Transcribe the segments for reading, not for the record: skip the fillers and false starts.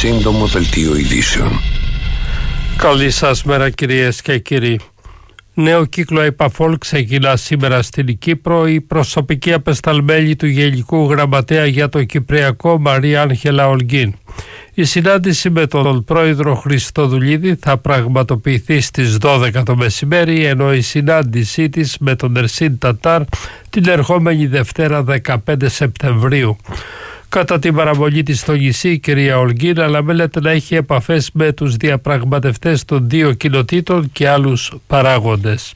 σύντομο δελτίο ειδήσεων. Καλή σας μέρα κυρίες και κύριοι. Νέο κύκλο επαφών ξεκινά σήμερα στην Κύπρο. Η προσωπική απεσταλμένη του Γενικού Γραμματέα για το Κυπριακό, Μαρία Άγγελα Ολγκίν. Η συνάντηση με τον πρόεδρο Χριστοδουλίδη θα πραγματοποιηθεί στις 12 το μεσημέρι, ενώ η συνάντησή της με τον Ερσίν Τατάρ την ερχόμενη Δευτέρα 15 Σεπτεμβρίου. Κατά την παραμονή της στο νησί, η κυρία Ολγκίν αναμένεται να έχει επαφές με τους διαπραγματευτές των δύο κοινοτήτων και άλλους παράγοντες.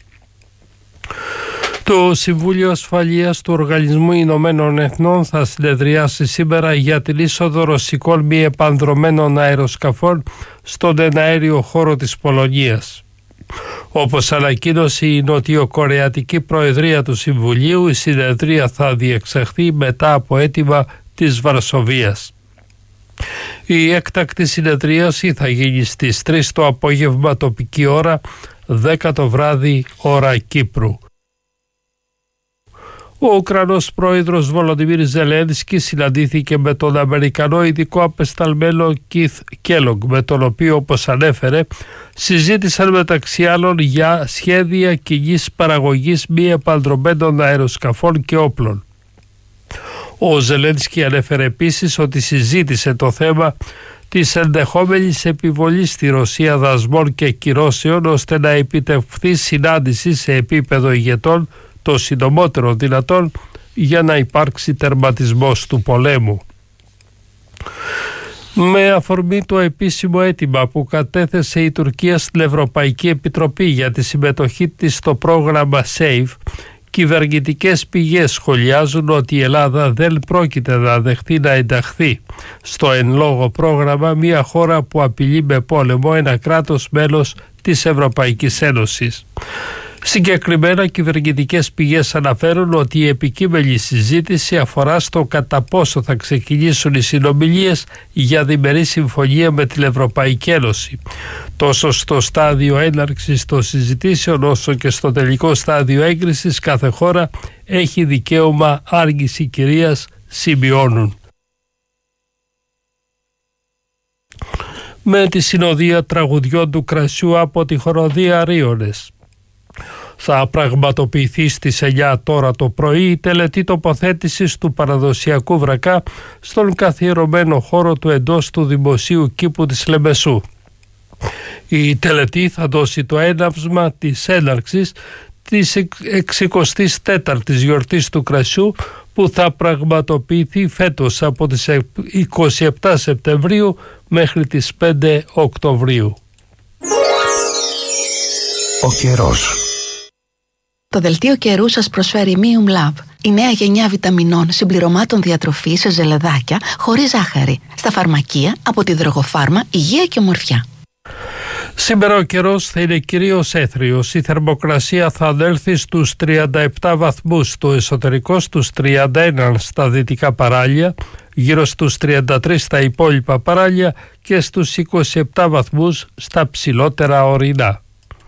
Το Συμβούλιο Ασφαλείας του Οργανισμού Ηνωμένων Εθνών θα συνεδριάσει σήμερα για την είσοδο ρωσικών μη επανδρωμένων αεροσκαφών στον εναέριο χώρο της Πολωνίας. Όπως ανακοίνωσε η Νοτιοκορεατική Προεδρία του Συμβουλίου, η συνεδρία θα διεξαχθεί μετά από αίτημα της Βαρσοβίας. Η έκτακτη συνεδρίαση θα γίνει στις 3 το απόγευμα τοπική ώρα, 10 το βράδυ ώρα Κύπρου. Ο Ουκρανός πρόεδρος Βολοντιμίρ Ζελένσκι συναντήθηκε με τον Αμερικανό ειδικό απεσταλμένο Κιθ Κέλογκ, με τον οποίο, όπως ανέφερε, συζήτησαν μεταξύ άλλων για σχέδια κοινής παραγωγής μη επανδρωμένων αεροσκαφών και όπλων. Ο Ζελένσκι ανέφερε επίσης ότι συζήτησε το θέμα της ενδεχόμενης επιβολής στη Ρωσία δασμών και κυρώσεων, ώστε να επιτευχθεί συνάντηση σε επίπεδο ηγετών το συντομότερο δυνατόν για να υπάρξει τερματισμός του πολέμου. Με αφορμή το επίσημο αίτημα που κατέθεσε η Τουρκία στην Ευρωπαϊκή Επιτροπή για τη συμμετοχή της στο πρόγραμμα SAFE, κυβερνητικές πηγές σχολιάζουν ότι η Ελλάδα δεν πρόκειται να δεχτεί να ενταχθεί στο εν λόγω πρόγραμμα μια χώρα που απειλεί με πόλεμο ένα κράτος μέλος της Ευρωπαϊκής Ένωσης. Συγκεκριμένα, κυβερνητικές πηγές αναφέρουν ότι η επικείμενη συζήτηση αφορά στο κατά πόσο θα ξεκινήσουν οι συνομιλίες για διμερή συμφωνία με την Ευρωπαϊκή Ένωση. Τόσο στο στάδιο έναρξης των συζητήσεων όσο και στο τελικό στάδιο έγκρισης, κάθε χώρα έχει δικαίωμα άργηση κυρίας, σημειώνουν. Με τη συνοδεία τραγουδιών του κρασιού από τη χοροδία Ρίωνες θα πραγματοποιηθεί στις 9 τώρα το πρωί η τελετή τοποθέτησης του παραδοσιακού βρακά στον καθιερωμένο χώρο του εντός του δημοσίου κήπου της Λεμεσού. Η τελετή θα δώσει το έναυσμα της έναρξης της 64ης γιορτής του κρασιού, που θα πραγματοποιηθεί φέτος από τις 27 Σεπτεμβρίου μέχρι τις 5 Οκτωβρίου. Ο καιρός. Το δελτίο καιρού σας προσφέρει Mium Lab, η νέα γενιά βιταμινών συμπληρωμάτων διατροφής σε ζελεδάκια χωρίς ζάχαρη, στα φαρμακεία από τη Δρογοφάρμα Υγεία και Ομορφιά. Σήμερα ο καιρός θα είναι κυρίως έθριος. Η θερμοκρασία θα ανέλθει στους 37 βαθμούς στο εσωτερικό, στους 31 στα δυτικά παράλια, γύρω στους 33 στα υπόλοιπα παράλια και στους 27 βαθμούς στα ψηλότερα ορεινά.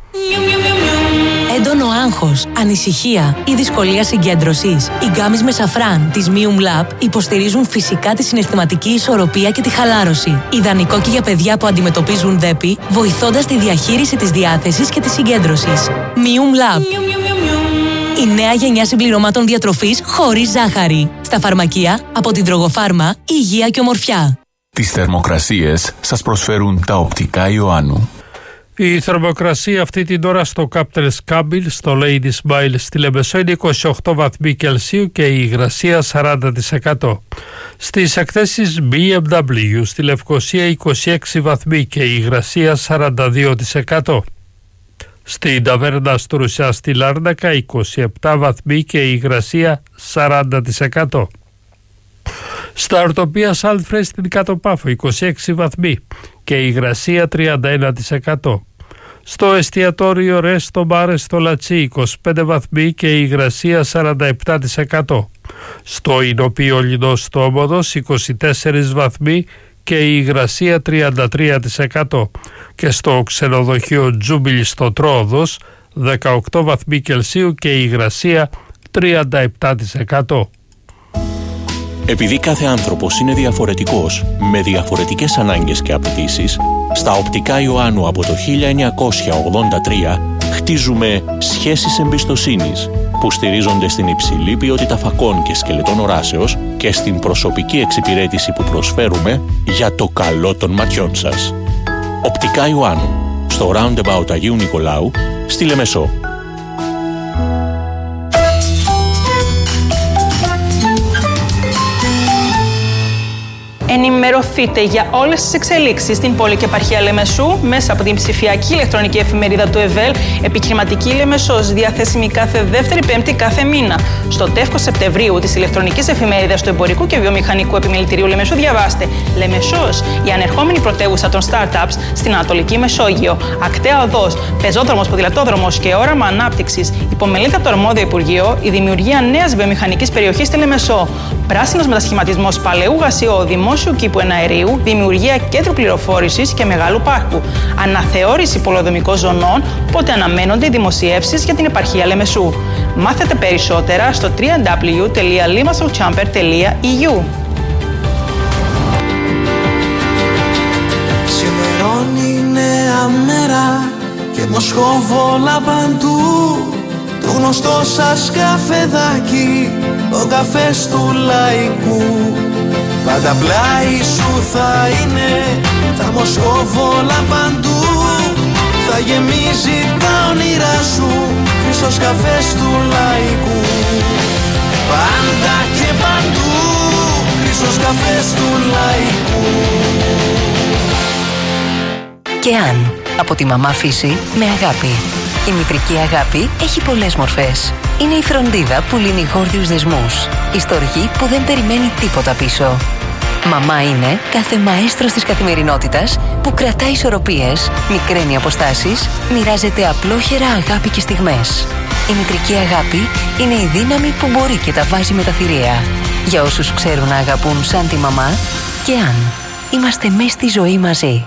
Έντονο άγχος, ανησυχία ή δυσκολία συγκέντρωσης. Οι γκάμεις με σαφράν της Mium Lab υποστηρίζουν φυσικά τη συναισθηματική ισορροπία και τη χαλάρωση. Ιδανικό και για παιδιά που αντιμετωπίζουν δέπη, βοηθώντας τη διαχείριση της διάθεσης και της συγκέντρωσης. Mium Lab. Η νέα γενιά συμπληρωμάτων διατροφής χωρίς ζάχαρη. Στα φαρμακεία από την Δρογοφάρμα Υγεία και Ομορφιά. Τις θερμοκρασίες σας προσφέρουν τα οπτικά Ιωάννου. Η θερμοκρασία αυτή την ώρα στο Captain's Cabin, στο Lady Smile στη Λεμεσό είναι 28 βαθμοί Κελσίου και η υγρασία 40%. Στις εκθέσεις BMW στη Λευκοσία 26 βαθμοί και η υγρασία 42%. Στην ταβέρνα Στρουσιά στη Λάρνακα 27 βαθμοί και η υγρασία 40%. Στα ορτοπία Σάλφρε στην Κάτω Πάφο 26 βαθμοί και η υγρασία 31%. Στο εστιατόριο Ρέστο Μπάρε στο Λατσί 25 βαθμοί και η υγρασία 47%. Στο Ινοπείο Λινό στο Όμοδος 24 βαθμοί και η υγρασία 33%. Και στο ξενοδοχείο Τζούμπιλι στο Τρόοδος 18 βαθμοί Κελσίου και η υγρασία 37%. Επειδή κάθε άνθρωπος είναι διαφορετικός, με διαφορετικές ανάγκες και απαιτήσεις, στα Οπτικά Ιωάννου από το 1983 χτίζουμε σχέσεις εμπιστοσύνης που στηρίζονται στην υψηλή ποιότητα φακών και σκελετών οράσεως και στην προσωπική εξυπηρέτηση που προσφέρουμε για το καλό των ματιών σας. Οπτικά Ιωάννου, στο Roundabout Αγίου Νικολάου, στη Λεμεσό. Ενημερωθείτε για όλες τις εξελίξεις στην πόλη και επαρχία Λεμεσού μέσα από την ψηφιακή ηλεκτρονική εφημερίδα του ΕΒΕΛ Επικοινωνική Λεμεσός, διαθέσιμη κάθε δεύτερη Πέμπτη κάθε μήνα. Στο τεύχος Σεπτεμβρίου της ηλεκτρονικής εφημερίδας του Εμπορικού και Βιομηχανικού Επιμελητηρίου Λεμεσού διαβάστε Λεμεσός, η ανερχόμενη πρωτεύουσα των startups στην Ανατολική Μεσόγειο. Ακταία οδός, πεζόδρομος, ποδηλατόδρομος και όραμα ανάπτυξης. Υπομελείται από το αρμόδιο Υπουργείο η δημιουργία νέας βιομηχανικής περιοχής στη Λεμεσό. Πράσινος μετασχηματισμός παλαιού γασιό δημόσιου κήπου εναερίου, δημιουργία κέντρου πληροφόρησης και μεγάλου πάρκου. Αναθεώρηση πολεοδομικών ζωνών, πότε αναμένονται οι δημοσιεύσεις για την επαρχία Λεμεσού. Μάθετε περισσότερα στο www.limassochamber.eu. Ξημερώνει νέα μέρα και μοσχοβόλα παντού. Το γνωστό σας καφεδάκι, ο καφές του λαϊκού. Πάντα πλάι σου θα είναι, θα μοσχοβόλα παντού. Θα γεμίζει τα όνειρά σου, χρυσός καφές του λαϊκού. Πάντα και παντού, χρυσός καφές του λαϊκού. Και αν, από τη μαμά φύση με αγάπη. Η μητρική αγάπη έχει πολλές μορφές. Είναι η φροντίδα που λύνει γόρδιους δεσμούς. Η στοργή που δεν περιμένει τίποτα πίσω. Μαμά είναι κάθε μαέστρος της καθημερινότητας που κρατάει ισορροπίες, μικραίνει αποστάσεις, μοιράζεται απλόχερα αγάπη και στιγμές. Η μητρική αγάπη είναι η δύναμη που μπορεί και τα βάζει με τα θηρία. Για όσους ξέρουν να αγαπούν σαν τη μαμά, και αν είμαστε μέσα στη ζωή μαζί.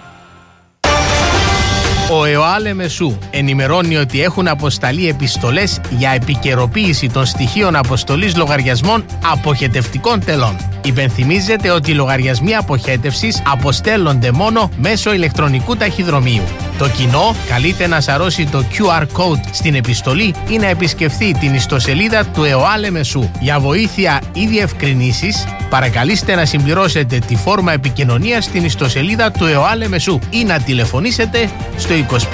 Ο ΕΟΑ Λεμεσού ενημερώνει ότι έχουν αποσταλεί επιστολές για επικαιροποίηση των στοιχείων αποστολής λογαριασμών αποχετευτικών τελών. Υπενθυμίζεται ότι οι λογαριασμοί αποχέτευσης αποστέλλονται μόνο μέσω ηλεκτρονικού ταχυδρομείου. Το κοινό καλείται να σαρώσει το QR code στην επιστολή ή να επισκεφθεί την ιστοσελίδα του ΕΟΑ Λεμεσού. Για βοήθεια ή διευκρινήσεις, παρακαλείστε να συμπληρώσετε τη φόρμα επικοινωνίας στην ιστοσελίδα του ΕΟΑ Λεμεσού ή να τηλεφωνήσετε στο 25 271 000.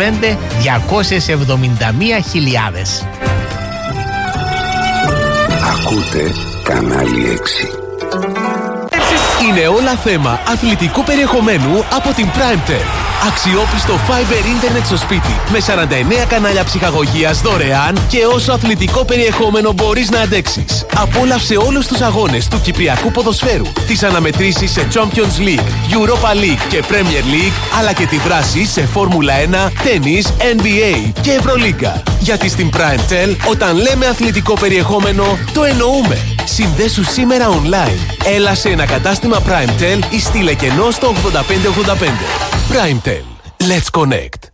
Ακούτε κανάλι 6. Είναι όλα θέμα αθλητικού περιεχομένου από την Primetel. Αξιόπιστο Fiber Internet στο σπίτι με 49 κανάλια ψυχαγωγίας δωρεάν και όσο αθλητικό περιεχόμενο μπορείς να αντέξεις. Απόλαυσε όλους τους αγώνες του Κυπριακού ποδοσφαίρου, τις αναμετρήσεις σε Champions League, Europa League και Premier League, αλλά και τη δράση σε Φόρμουλα 1, τένις, NBA και Ευρωλίγκα. Γιατί στην Primetel όταν λέμε αθλητικό περιεχόμενο το εννοούμε. Συνδέσου σήμερα online. Έλα σε ένα κατάστημα Primetel ή στείλε κενό στο 8585. Primetel. Let's connect.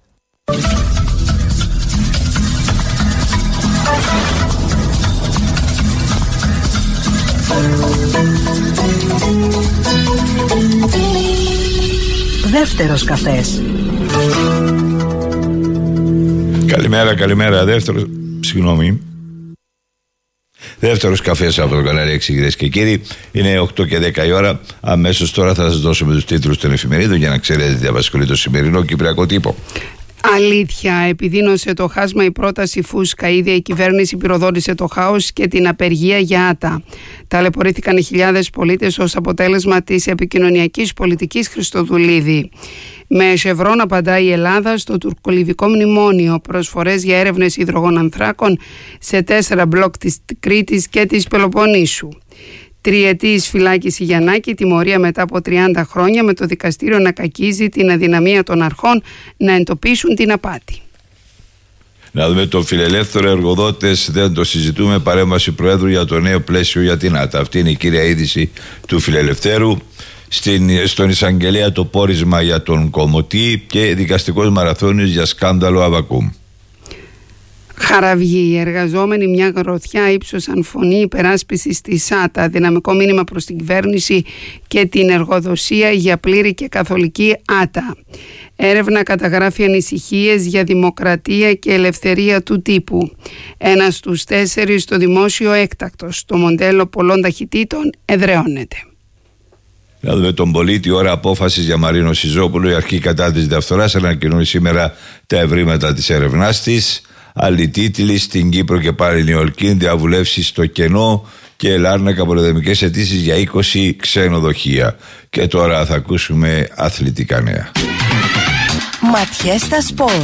Δεύτερος καφές. Καλημέρα. Δεύτερος καφές από το κανάλι 6, κυρίες και κύριοι. Είναι 8 και 10 η ώρα. Αμέσως τώρα θα σας δώσουμε τους τίτλους των εφημερίδων για να ξέρετε τι απασχολεί το σημερινό κυπριακό τύπο. Αλήθεια, επιδίνωσε το χάσμα η πρόταση φούσκα. Ήδη η κυβέρνηση πυροδότησε το χάος και την απεργία για άτα. Ταλαιπωρήθηκαν χιλιάδες πολίτες ως αποτέλεσμα της επικοινωνιακής πολιτικής Χριστοδουλίδη. Με Chevron απαντάει η Ελλάδα στο τουρκολιβικό μνημόνιο. Προσφορές για έρευνες υδρογονανθράκων σε 4 μπλοκ της Κρήτης και της Πελοποννήσου. Τριετής φυλάκιση Γιαννάκη, τιμωρία μετά από 30 χρόνια, με το δικαστήριο να κακίζει την αδυναμία των αρχών να εντοπίσουν την απάτη. Να δούμε το φιλελεύθερο. Εργοδότες δεν το συζητούμε. Παρέμβαση Προέδρου για το νέο πλαίσιο για την ΆΤΑ. Αυτή είναι η κύρια είδηση του φιλελευθέρου. Στον εισαγγελέα το πόρισμα για τον Κομωτή και δικαστικός μαραθώνιος για σκάνδαλο Αβακούμ. Χαραυγή. Οι εργαζόμενοι μια γροθιά ύψωσαν φωνή υπεράσπισης της ΆΤΑ. Δυναμικό μήνυμα προς την κυβέρνηση και την εργοδοσία για πλήρη και καθολική ΆΤΑ. Έρευνα καταγράφει ανησυχίες για δημοκρατία και ελευθερία του τύπου. 1 στους 4 στο δημόσιο έκτακτος. Το μοντέλο πολλών ταχυτήτων εδραιώνεται. Να δούμε τον πολίτη. Ώρα απόφασης για Μαρίνο Σιζόπουλο. Η αρχή κατά της διαφθοράς ανακοινώνει σήμερα τα ευρήματα της έρευνάς της. Άλλοι τίτλοι: στην Κύπρο και πάλι Νεολκίν, διαβουλεύσεις στο κενό και Λάρνακα, πολεμικές αιτήσεις για 20 ξενοδοχεία. Και τώρα θα ακούσουμε αθλητικά νέα. Ματιές στα σπορ.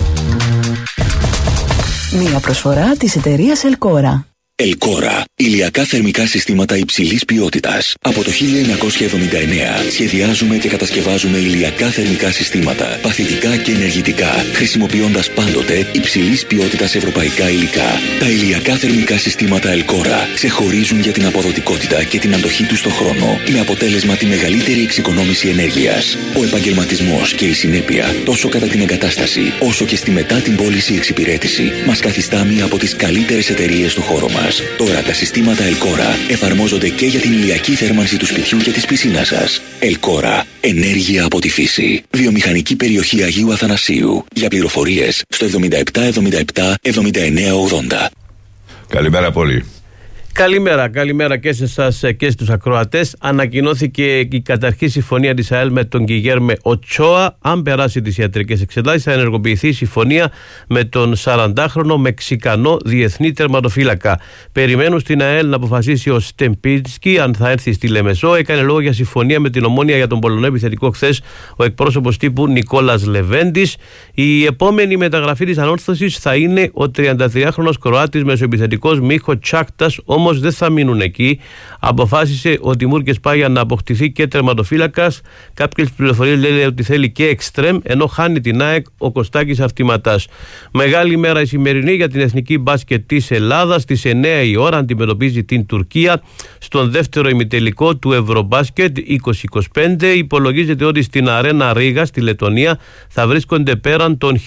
Μία προσφορά της εταιρείας Ελκόρα. Ελκόρα. Ηλιακά θερμικά συστήματα υψηλής ποιότητας. Από το 1979 σχεδιάζουμε και κατασκευάζουμε ηλιακά θερμικά συστήματα, παθητικά και ενεργητικά, χρησιμοποιώντας πάντοτε υψηλής ποιότητας ευρωπαϊκά υλικά. Τα ηλιακά θερμικά συστήματα Ελκόρα ξεχωρίζουν για την αποδοτικότητα και την αντοχή τους στον χρόνο, με αποτέλεσμα τη μεγαλύτερη εξοικονόμηση ενέργειας. Ο επαγγελματισμός και η συνέπεια, τόσο κατά την εγκατάσταση, όσο και στη μετά την πώληση εξυπηρέτηση, μας καθιστά μία από τις καλύτερες εταιρείες του χώρου μας. Τώρα τα συστήματα Ελκόρα εφαρμόζονται και για την ηλιακή θέρμανση του σπιτιού και της πισίνας σας. Ελκόρα. Ενέργεια από τη φύση. Βιομηχανική περιοχή Αγίου Αθανασίου. Για πληροφορίες στο 7777 7980. Καλημέρα πολύ. Καλημέρα και σε εσάς και στους ακροατές. Ανακοινώθηκε η καταρχή συμφωνία της ΑΕΛ με τον Γκιγέρμε Οτσόα. Αν περάσει τις ιατρικές εξετάσεις, θα ενεργοποιηθεί η συμφωνία με τον 40χρονο Μεξικανό διεθνή τερματοφύλακα. Περιμένουν στην ΑΕΛ να αποφασίσει ο Στεμπίτσκι αν θα έρθει στη Λεμεσό. Έκανε λόγο για συμφωνία με την Ομόνοια για τον Πολωνό επιθετικό χθες ο εκπρόσωπος τύπου Νικόλας Λεβέντης. Η επόμενη μεταγραφή της ανόρθωσης θα είναι ο 33χρονος Κροάτης μεσοεπιθετικός Μίχο Τσάκτας. Όμως δεν θα μείνουν εκεί. Αποφάσισε ο Τιμούρ Κεσπάγια να αποκτηθεί και τερματοφύλακας. Κάποιες πληροφορίες λένε ότι θέλει και εξτρέμ, ενώ χάνει την ΑΕΚ ο Κωστάκης Αυτηματάς. Μεγάλη μέρα η σημερινή για την εθνική μπάσκετ της Ελλάδας. Στις 9 η ώρα αντιμετωπίζει την Τουρκία στον δεύτερο ημιτελικό του Ευρωμπάσκετ 2025. Υπολογίζεται ότι στην Αρένα Ρίγα στη Λετωνία θα βρίσκονται πέραν των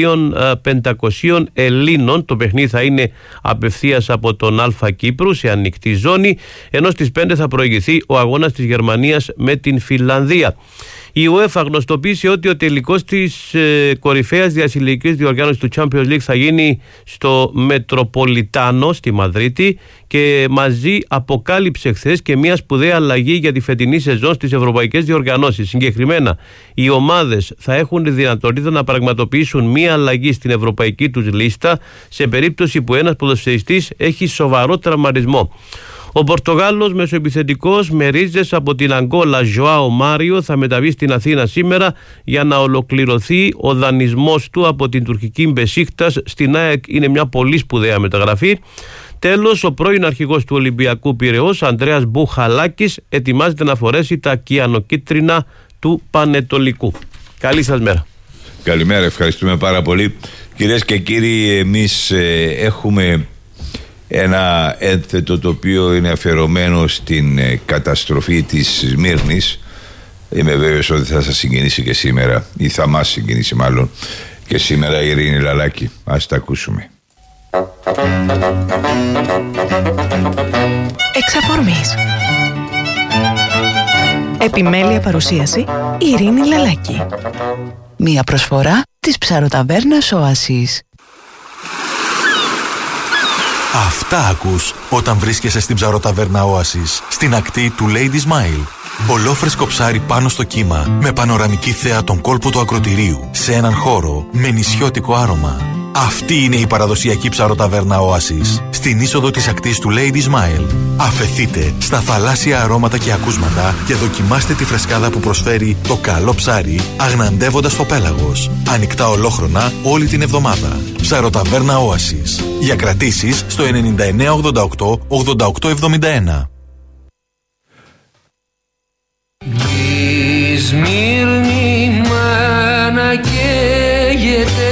1.500 Ελλήνων. Το παιχνίδι θα είναι απευθείας από τον Α Κύπρου σε ανοιχτή ζώνη, ενώ στις 5 θα προηγηθεί ο αγώνας της Γερμανίας με την Φινλανδία. Η UEFA γνωστοποίησε ότι ο τελικός της κορυφαίας διασυλλογικής διοργάνωσης του Champions League θα γίνει στο Μετροπολιτάνο στη Μαδρίτη και μαζί αποκάλυψε χθες και μια σπουδαία αλλαγή για τη φετινή σεζόν στις ευρωπαϊκές διοργανώσεις. Συγκεκριμένα, οι ομάδες θα έχουν τη δυνατότητα να πραγματοποιήσουν μια αλλαγή στην ευρωπαϊκή τους λίστα σε περίπτωση που ένας ποδοσφαιριστής έχει σοβαρό τραυματισμό. Ο Πορτογάλος μεσοεπιθετικός με ρίζες από την Αγκόλα Ζωάο Μάριο θα μεταβεί στην Αθήνα σήμερα για να ολοκληρωθεί ο δανεισμός του από την τουρκική Μπεσίκτας στην ΑΕΚ. Είναι μια πολύ σπουδαία μεταγραφή. Τέλος, ο πρώην αρχηγός του Ολυμπιακού Πειραιώς, Ανδρέας Μπουχαλάκης, ετοιμάζεται να φορέσει τα κιανοκίτρινα του Πανετολικού. Καλή σας μέρα. Καλημέρα, ευχαριστούμε πάρα πολύ. Κυρίες και κύριοι, εμείς έχουμε ένα ένθετο το οποίο είναι αφιερωμένο στην καταστροφή της Σμύρνης. Είμαι βέβαιος ότι θα σας συγκινήσει και σήμερα, ή θα μας συγκινήσει μάλλον και σήμερα, η Ειρήνη Λαλάκη. Ας τα ακούσουμε. Εξαφορμής. Επιμέλεια παρουσίαση η Ειρήνη Λαλάκη. Μία προσφορά της ψαροταβέρνας Οάσης. Αυτά ακούς όταν βρίσκεσαι στην ψαροταβέρνα Oasis, στην ακτή του Lady Smile. Ολόφρεσκο ψάρι πάνω στο κύμα, με πανοραμική θέα τον κόλπο του ακρωτηρίου, σε έναν χώρο με νησιώτικο άρωμα. Αυτή είναι η παραδοσιακή ψαροταβέρνα Oasis, στην είσοδο της ακτής του Lady Smile. Αφεθείτε στα θαλάσσια αρώματα και ακούσματα και δοκιμάστε τη φρεσκάδα που προσφέρει το καλό ψάρι, αγναντεύοντας το πέλαγος. Ανοιχτά ολόχρονα όλη την εβδομάδα. Ψαροταβέρνα Oasis. Για κρατήσεις στο 9988 8871. Η Σμύρνη μάνα καίγεται,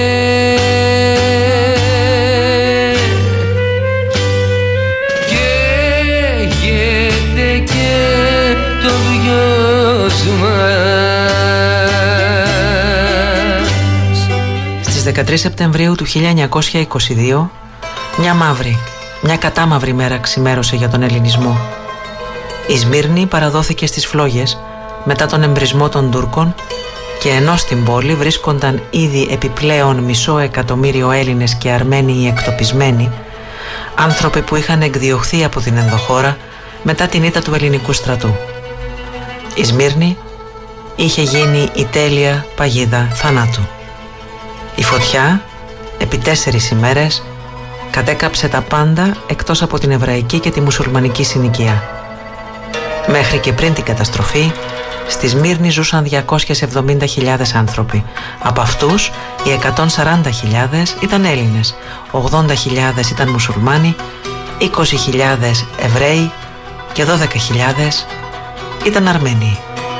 καίγεται και το βιός μας. Στις 13 Σεπτεμβρίου του 1922, μια κατάμαυρη μέρα ξημέρωσε για τον ελληνισμό. Η Σμύρνη παραδόθηκε στις φλόγες μετά τον εμπρισμό των Τούρκων και ενώ στην πόλη βρίσκονταν ήδη επιπλέον 500.000 Έλληνες και Αρμένοι εκτοπισμένοι, άνθρωποι που είχαν εκδιωχθεί από την ενδοχώρα μετά την ήττα του ελληνικού στρατού. Η Σμύρνη είχε γίνει η τέλεια παγίδα θανάτου. Η φωτιά, επί 4 ημέρες, κατέκαψε τα πάντα εκτός από την εβραϊκή και τη μουσουλμανική συνοικία. Μέχρι και πριν την καταστροφή, στη Σμύρνη ζούσαν 270.000 άνθρωποι. Από αυτούς, οι 140.000 ήταν Έλληνες, 80.000 ήταν μουσουλμάνοι, 20.000 Εβραίοι και 12.000 ήταν Αρμένοι.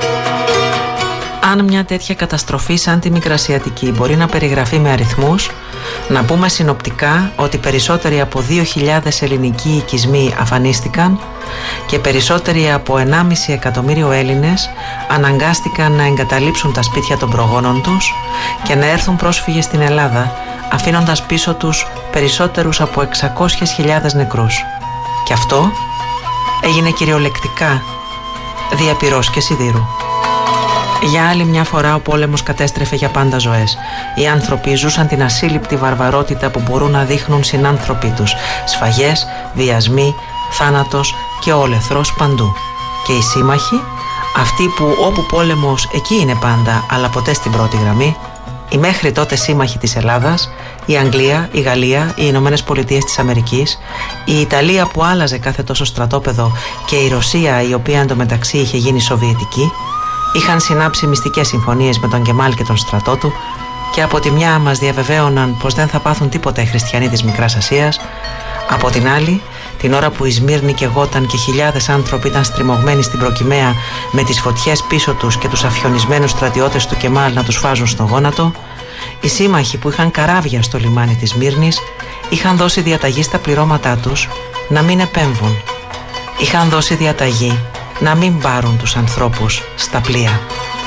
Αν μια τέτοια καταστροφή σαν τη Μικρασιατική μπορεί να περιγραφεί με αριθμούς, να πούμε συνοπτικά ότι περισσότεροι από 2.000 ελληνικοί οικισμοί αφανίστηκαν και περισσότεροι από 1,5 εκατομμύριο Έλληνες αναγκάστηκαν να εγκαταλείψουν τα σπίτια των προγόνων τους και να έρθουν πρόσφυγες στην Ελλάδα, αφήνοντας πίσω τους περισσότερους από 600.000 νεκρούς. Και αυτό έγινε κυριολεκτικά δια πυρός και σιδήρου. Για άλλη μια φορά ο πόλεμος κατέστρεφε για πάντα ζωές. Οι άνθρωποι ζούσαν την ασύλληπτη βαρβαρότητα που μπορούν να δείχνουν συνάνθρωποι τους. Σφαγές, βιασμοί, θάνατος και όλεθρος παντού. Και οι σύμμαχοι, αυτοί που όπου πόλεμος εκεί είναι πάντα, αλλά ποτέ στην πρώτη γραμμή, οι μέχρι τότε σύμμαχοι της Ελλάδας, η Αγγλία, η Γαλλία, οι Ηνωμένες Πολιτείες της Αμερικής, η Ιταλία που άλλαζε κάθε τόσο στρατόπεδο και η Ρωσία η οποία εντωμεταξύ είχε γίνει Σοβιετική, είχαν συνάψει μυστικές συμφωνίες με τον Κεμάλ και τον στρατό του και από τη μια μας διαβεβαίωναν πως δεν θα πάθουν τίποτα οι χριστιανοί της Μικράς Ασίας, από την άλλη, την ώρα που η Σμύρνη καιγόταν και χιλιάδες άνθρωποι ήταν στριμωγμένοι στην Προκυμαία με τις φωτιές πίσω τους και τους αφιονισμένους στρατιώτες του Κεμάλ να τους φάζουν στο γόνατο, οι σύμμαχοι που είχαν καράβια στο λιμάνι της Σμύρνης είχαν δώσει διαταγή στα πληρώματά τους να μην επέμβουν. Είχαν δώσει διαταγή να μην πάρουν τους ανθρώπους στα πλοία.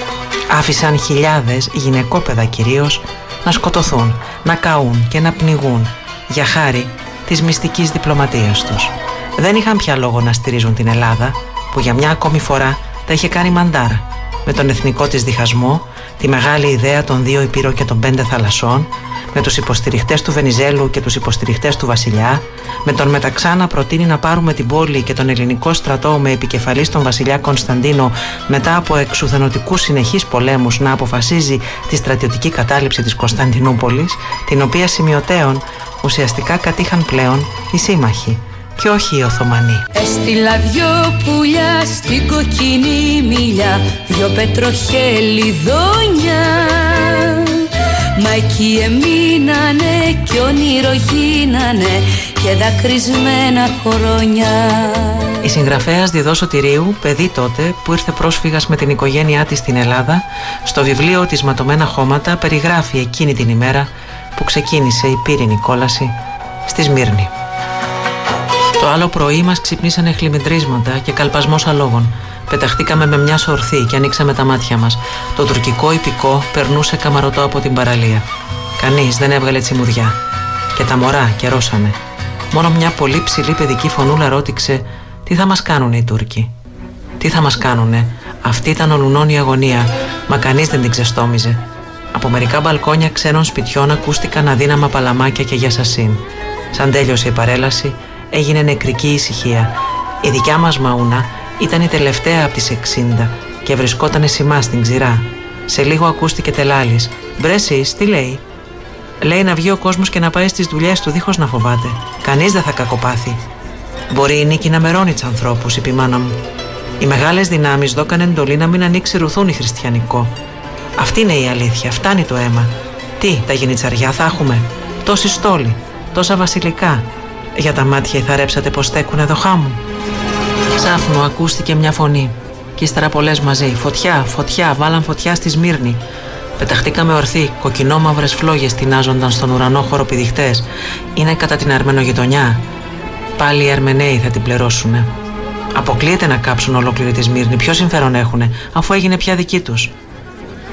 Άφησαν χιλιάδες γυναικόπαιδα κυρίως να σκοτωθούν, να καούν και να πνιγούν για χάρη της μυστικής διπλωματίας τους. Δεν είχαν πια λόγο να στηρίζουν την Ελλάδα που για μια ακόμη φορά τα είχε κάνει μαντάρα με τον εθνικό της διχασμό, τη μεγάλη ιδέα των 2 Υπήρων και των 5 θαλασσών, με τους υποστηριχτές του Βενιζέλου και τους υποστηριχτές του Βασιλιά, με τον Μεταξά να προτείνει να πάρουμε την πόλη και τον ελληνικό στρατό με επικεφαλής τον Βασιλιά Κωνσταντίνο μετά από εξουθενωτικούς συνεχείς πολέμους να αποφασίζει τη στρατιωτική κατάληψη της Κωνσταντινούπολης, την οποία σημειωτέων ουσιαστικά κατήχαν πλέον οι σύμμαχοι και όχι οι Οθωμανοί. Έστειλα 2 πουλιά στην κοκκινή μίλια, 2 πετροχελιδόνια, μα εκεί εμείνανε κι όνειρο γίνανε και δακρυσμένα χρόνια. Η συγγραφέας Διδό Σωτηρίου, παιδί τότε που ήρθε πρόσφυγας με την οικογένειά της στην Ελλάδα, στο βιβλίο της «Ματωμένα χώματα» περιγράφει εκείνη την ημέρα που ξεκίνησε η πύρινη κόλαση στη Σμύρνη. Το άλλο πρωί μας ξυπνήσανε χλιμιντρίσματα και καλπασμός αλόγων. Πεταχτήκαμε με μια σορθή και ανοίξαμε τα μάτια μας. Το τουρκικό ιππικό περνούσε καμαρωτό από την παραλία. Κανείς δεν έβγαλε τσιμουδιά. Και τα μωρά καιρώσανε. Μόνο μια πολύ ψηλή παιδική φωνούλα ρώτηξε τι θα μας κάνουνε οι Τούρκοι. Τι θα μας κάνουνε. Αυτή ήταν ολουνών η αγωνία, μα κανείς δεν την ξεστόμιζε. Από μερικά μπαλκόνια ξένων σπιτιών ακούστηκαν αδύναμα παλαμάκια και γιασασίν. Σαν τέλειωσε η παρέλαση, έγινε νεκρική ησυχία. Η δικιά μας μαούνα ήταν η τελευταία από τις 60 και βρισκότανε σημά στην ξηρά. Σε λίγο ακούστηκε τελάλης. «Μπρε εσείς, τι λέει?» «Λέει να βγει ο κόσμος και να πάει στις δουλειές του δίχως να φοβάται. Κανείς δεν θα κακοπάθει. Μπορεί η νίκη να μερώνει τους ανθρώπους», είπε η μάνα μου. «Οι μεγάλες δυνάμεις δώκαν εντολή να μην ανοίξει ρουθούνι χριστιανικό. Αυτή είναι η αλήθεια, φτάνει το αίμα. Τι, τα γενιτσαριά θα έχουμε? Τόσοι στόλοι, τόσα βασιλικά. Για τα μάτια ηθαρέψατε πως στέκουνε δοχά μου?» Ξάφνου ακούστηκε μια φωνή. Κι ύστερα πολλές μαζί. «Φωτιά, φωτιά, βάλαν φωτιά στη Σμύρνη». Πεταχτήκαμε ορθοί, κοκκινόμαυρες φλόγες τεινάζονταν στον ουρανό χοροπηδιχτές. Είναι κατά την Αρμενογειτονιά. Πάλι οι Αρμεναίοι θα την πληρώσουνε. Αποκλείεται να κάψουν ολόκληρη τη Σμύρνη. Ποιο συμφέρον έχουνε, αφού έγινε πια δική τους.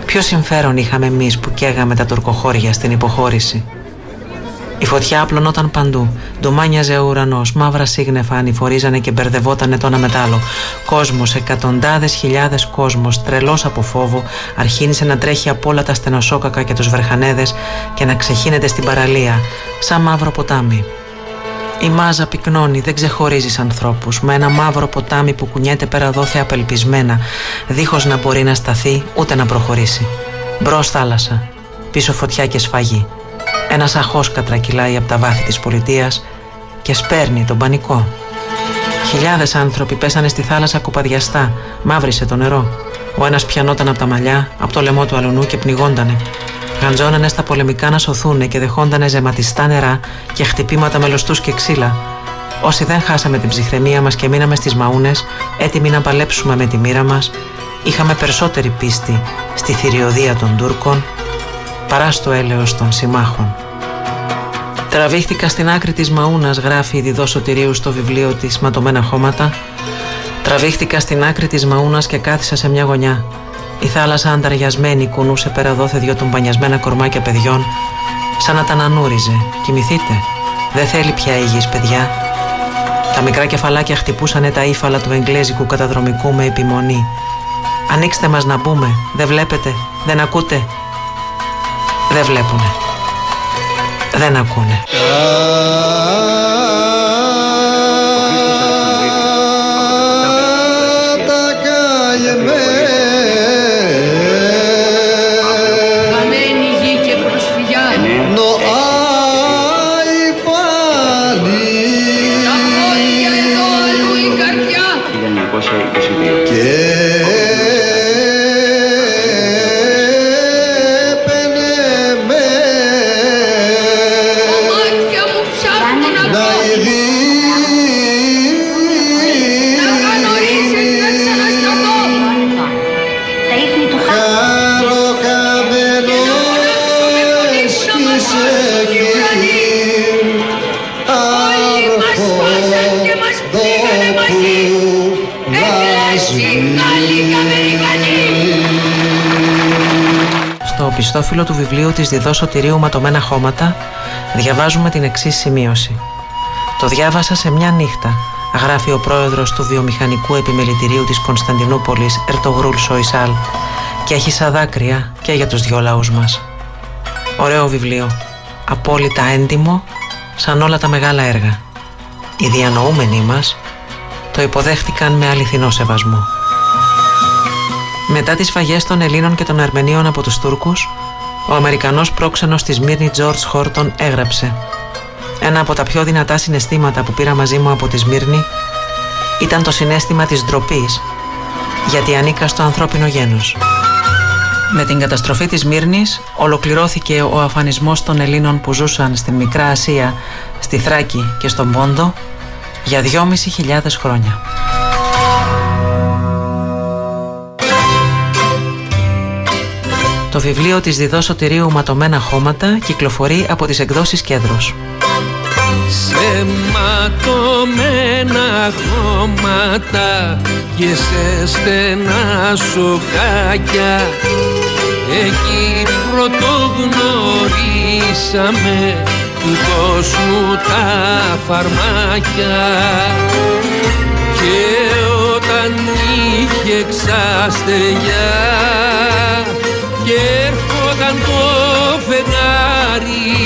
Ποιο συμφέρον είχαμε εμείς που καίγαμε τα τουρκοχώρια στην υποχώρηση? Η φωτιά απλωνόταν παντού. Ντουμάνιαζε ο ουρανός. Μαύρα σύγνεφα ανηφορίζανε και μπερδευότανε το ένα με τ' άλλο. Κόσμος, εκατοντάδες χιλιάδες κόσμος, τρελός από φόβο, αρχίνησε να τρέχει από όλα τα στενοσόκακα και τους βερχανέδες και να ξεχύνεται στην παραλία, σαν μαύρο ποτάμι. Η μάζα πυκνώνει, δεν ξεχωρίζεις ανθρώπους, με ένα μαύρο ποτάμι που κουνιέται πέρα δόθε απελπισμένα, δίχως να μπορεί να σταθεί ούτε να προχωρήσει. Μπρος θάλασσα, πίσω φωτιά και σφαγή. Ένας αχός κατρακυλάει από τα βάθη της πολιτείας και σπέρνει τον πανικό. Χιλιάδες άνθρωποι πέσανε στη θάλασσα κοπαδιαστά, μαύρισε το νερό. Ο ένας πιανόταν από τα μαλλιά, από το λαιμό του αλουνού και πνιγόντανε. Γαντζώνανε στα πολεμικά να σωθούνε και δεχόντανε ζεματιστά νερά και χτυπήματα με λωστούς και ξύλα. Όσοι δεν χάσαμε την ψυχραιμία μας και μείναμε στις μαούνες, έτοιμοι να παλέψουμε με τη μοίρα μας, είχαμε περισσότερη πίστη στη θηριωδία των Τούρκων παρά στο έλεος των συμμάχων. Τραβήχτηκα στην άκρη της μαούνας, γράφει η Διδό Σωτηρίου στο βιβλίο της «Ματωμένα χώματα». Τραβήχτηκα στην άκρη της μαούνας και κάθισα σε μια γωνιά. Η θάλασσα ανταριασμένη κουνούσε πέρα δόθε δυο τομπανιασμένα κορμάκια παιδιών, σαν να τα ανανούριζε. Κοιμηθείτε, δεν θέλει πια υγιής παιδιά. Τα μικρά κεφαλάκια χτυπούσανε τα ύφαλα του εγγλέζικου καταδρομικού με επιμονή. Ανοίξτε μας να μπούμε, δεν βλέπετε, δεν ακούτε? Δεν βλέπουνε, δεν ακούνε. Στο πιστόφυλλο του βιβλίου της Διδό Σωτηρίου «Ματωμένα χώματα» διαβάζουμε την εξής σημείωση. Το διάβασα σε μια νύχτα, γράφει ο πρόεδρος του βιομηχανικού επιμελητηρίου της Κωνσταντινούπολης, Ερτογρούλ Σοϊσάλ, και έχισα δάκρυα και για τους δυο λαούς μας. Ωραίο βιβλίο, απόλυτα έντιμο, σαν όλα τα μεγάλα έργα. Οι διανοούμενοι μας το υποδέχτηκαν με αληθινό σεβασμό. Μετά τις σφαγές των Ελλήνων και των Αρμενίων από τους Τούρκους, ο Αμερικανός πρόξενος της Σμύρνη Τζορτζ Χόρτον έγραψε: «Ένα από τα πιο δυνατά συναισθήματα που πήρα μαζί μου από τη Σμύρνη ήταν το συναίσθημα της ντροπής, γιατί ανήκα στο ανθρώπινο γένος». Με την καταστροφή της Σμύρνης ολοκληρώθηκε ο αφανισμός των Ελλήνων που ζούσαν στην Μικρά Ασία, στη Θράκη και στον Πόντο για 2.500 χρόνια. Το βιβλίο της Διδό Σωτηρίου «Ματωμένα χώματα» κυκλοφορεί από τις εκδόσεις Κέντρος. Σε ματωμένα χώματα και σε στενά σοκάκια, εκεί πρωτογνωρίσαμε του κόσμου τα φαρμάκια, και όταν είχε ξαστεριά και έρχονταν το φεγγάρι,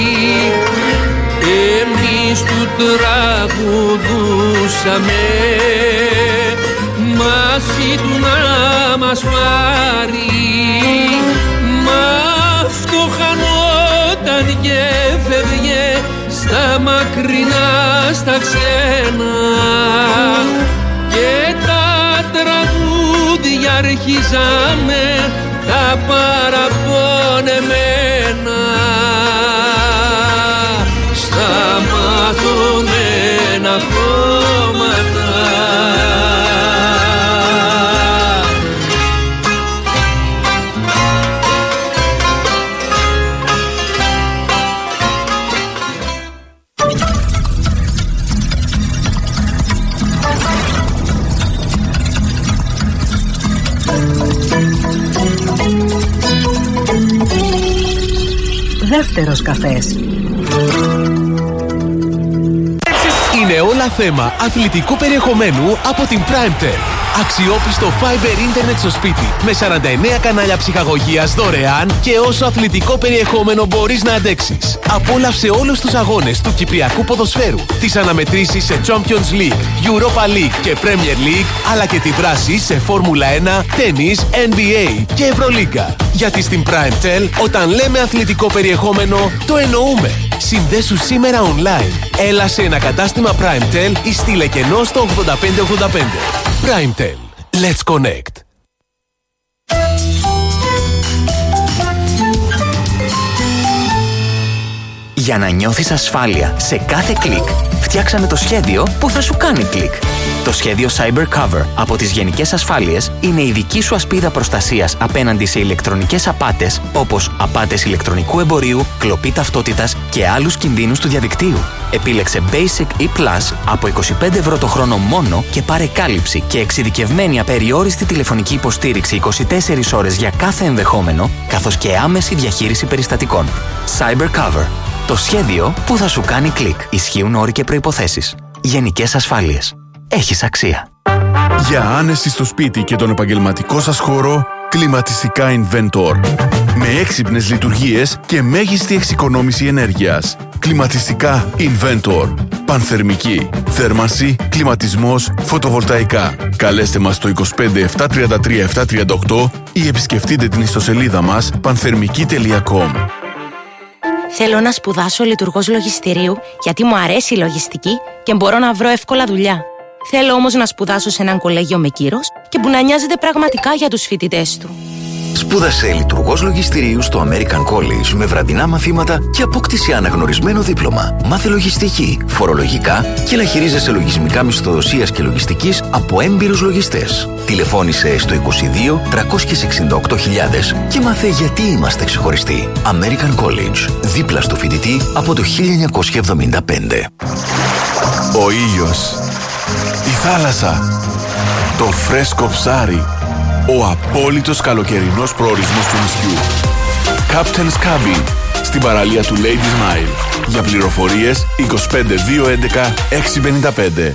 εμείς του τραγουδούσαμε μαζί του να μας πάρει. Μα αυτό χανόταν και φεύγε στα μακρινά, στα ξένα, και τα τραγούδια αρχίζαμε τα παραπονεμένα, στα ματωμένα χώματα. δεύτερος καφές. Είναι όλα θέμα αθλητικού περιεχομένου από την PrimeTel. Αξιόπιστο Fiber Ίντερνετ στο σπίτι με 49 κανάλια ψυχαγωγίας δωρεάν και όσο αθλητικό περιεχόμενο μπορείς να αντέξεις. Απόλαυσε όλους τους αγώνες του Κυπριακού ποδοσφαίρου, τις αναμετρήσεις σε Champions League, Europa League και Premier League, αλλά και τη δράση σε Φόρμουλα 1, τένις, NBA και Ευρωλίγκα. Γιατί στην PrimeTel, όταν λέμε αθλητικό περιεχόμενο, το εννοούμε. Συνδέσου σήμερα online. Έλα σε ένα κατάστημα PrimeTel ή στείλε κενό στο 8585. PrimeTel. Let's connect. Για να νιώθεις ασφάλεια σε κάθε κλικ, φτιάξαμε το σχέδιο που θα σου κάνει κλικ. Το σχέδιο CyberCover από τις Γενικές Ασφάλειες είναι η δική σου ασπίδα προστασίας απέναντι σε ηλεκτρονικές απάτες, όπως απάτες ηλεκτρονικού εμπορίου, κλοπή ταυτότητας και άλλους κινδύνους του διαδικτύου. Επίλεξε Basic ή Plus από 25 ευρώ το χρόνο μόνο και πάρε κάλυψη και εξειδικευμένη απεριόριστη τηλεφωνική υποστήριξη 24 ώρες για κάθε ενδεχόμενο, καθώς και άμεση διαχείριση περιστατικών. CyberCover. Το σχέδιο που θα σου κάνει κλικ. Ισχύουν όροι και προϋποθέσεις. Γενικές Ασφάλειες. Έχεις αξία. Για άνεση στο σπίτι και τον επαγγελματικό σας χώρο, κλιματιστικά Inventor. Με έξυπνες λειτουργίες και μέγιστη εξοικονόμηση ενέργειας. Κλιματιστικά Inventor. Πανθερμική, θέρμανση, κλιματισμός, φωτοβολταϊκά. Καλέστε μας στο 25 733 738 ή επισκεφτείτε την ιστοσελίδα μας πανθερμική.com. Θέλω να σπουδάσω λειτουργός λογιστηρίου γιατί μου αρέσει η λογιστική και μπορώ να βρω εύκολα δουλειά. Θέλω όμως να σπουδάσω σε έναν κολέγιο με κύρος και που να νοιάζεται πραγματικά για τους φοιτητές του. Σπούδασε λειτουργός λογιστηρίου στο American College με βραδινά μαθήματα και απόκτησε αναγνωρισμένο δίπλωμα. Μάθε λογιστική, φορολογικά και να χειρίζεσαι λογισμικά μισθοδοσίας και λογιστικής από έμπειρους λογιστές. Τηλεφώνησε στο 22 368.000 και μάθε γιατί είμαστε ξεχωριστοί. American College, δίπλα στο φοιτητή από το 1975. Ο ήλιος, η θάλασσα, το φρέσκο ψάρι, ο απόλυτος καλοκαιρινός προορισμός του νησιού. Captain's Cabin, στην παραλία του Ladies Mile. Για πληροφορίες 25 211 655.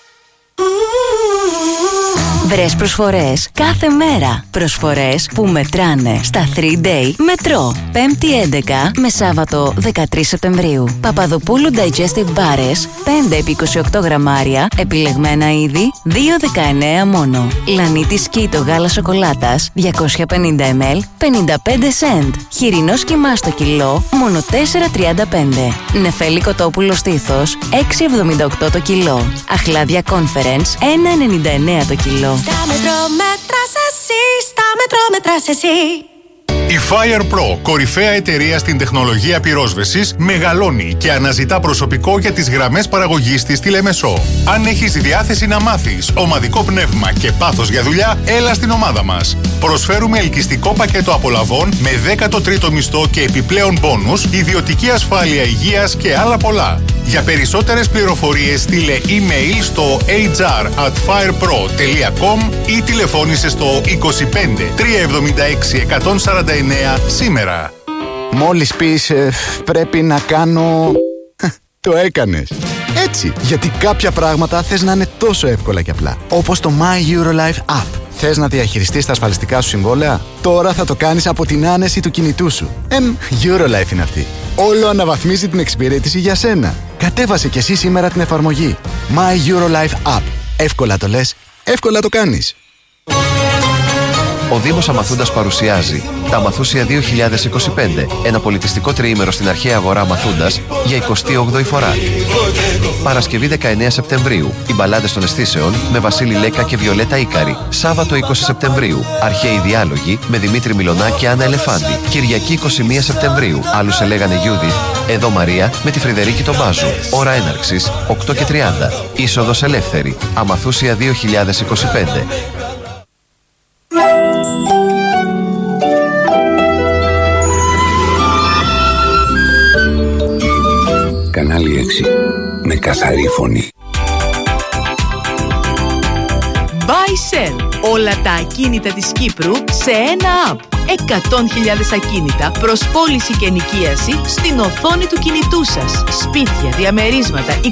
Βρες προσφορές κάθε μέρα. Προσφορές που μετράνε στα 3-day Μετρό. 5η 11 με Σάββατο 13 Σεπτεμβρίου. Παπαδοπούλου Digestive Μπάρες 5 επί 28 γραμμάρια. Επιλεγμένα είδη 2,19 μόνο. Λανίτη σκήτο γάλα σοκολάτας 250 ml 55 cent. Χοιρινός κιμάς το κιλό μόνο 4,35. Νεφέλη κοτόπουλο στήθος 6,78 το κιλό. Αχλάδια Conference 1,99 το κιλό. Στα μετρό μέτρας εσύ, στα μετρό μέτρας εσύ. Η Fire Pro, κορυφαία εταιρεία στην τεχνολογία πυρόσβεσης, μεγαλώνει και αναζητά προσωπικό για τις γραμμές παραγωγής της στη Λεμεσό. Αν έχεις διάθεση να μάθεις, ομαδικό πνεύμα και πάθος για δουλειά, έλα στην ομάδα μας. Προσφέρουμε ελκυστικό πακέτο απολαβών με 13ο μισθό και επιπλέον μπόνους, ιδιωτική ασφάλεια υγείας και άλλα πολλά. Για περισσότερες πληροφορίες στείλε email στο hr@firepro.com ή τηλεφώνησε στο 25 376 149 σήμερα. Μόλις πεις πρέπει να κάνω... Το έκανες. Έτσι, γιατί κάποια πράγματα θες να είναι τόσο εύκολα και απλά. Όπως το My Eurolife App. Θες να διαχειριστείς τα ασφαλιστικά σου συμβόλαια? Τώρα θα το κάνεις από την άνεση του κινητού σου. Eurolife είναι αυτή. Όλο αναβαθμίζει την εξυπηρέτηση για σένα. Κατέβασε κι εσύ σήμερα την εφαρμογή. My Eurolife App. Εύκολα το λες, εύκολα το κάνεις. Ο Δήμος Αμαθούντας παρουσιάζει τα Αμαθούσια 2025, ένα πολιτιστικό τριήμερο στην αρχαία αγορά Αμαθούντας για 28η φορά. Παρασκευή 19 Σεπτεμβρίου, οι μπαλάντες των αισθήσεων με Βασίλη Λέκα και Βιολέτα Ίκαρη. Σάββατο 20 Σεπτεμβρίου, αρχαίοι διάλογοι με Δημήτρη Μιλωνά και Άννα Ελεφάντη. Κυριακή 21 Σεπτεμβρίου, άλλους ελέγανε Γιούδη, εδώ Μαρία με τη Φρυδερίκη τον Μπάζο. Ώρα έναρξης 8:30. Είσοδος ελεύθερη. Αμαθούσια 2025. Κανάλι 6. Με καθαρή φωνή. Buy Sell. Όλα τα ακίνητα της Κύπρου σε ένα app. 100.000 ακίνητα προς πώληση και ενοικίαση στην οθόνη του κινητού σας. Σπίτια, διαμερίσματα,